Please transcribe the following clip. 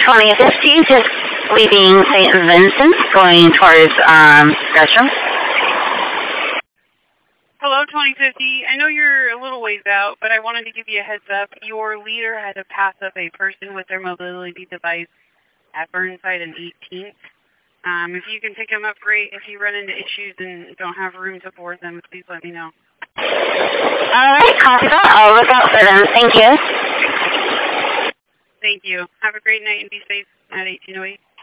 2050, just leaving St. Vincent, going towards Gresham. Hello, 2050. I know you're a little ways out, but I wanted to give you a heads up. Your leader had to pass up a person with their mobility device at Burnside and 18th. If you can pick them up, great. If you run into issues and don't have room to board them, please let me know. All right, copy that. I'll look out for them. Thank you. Thank you. Have a great night and be safe at 1808.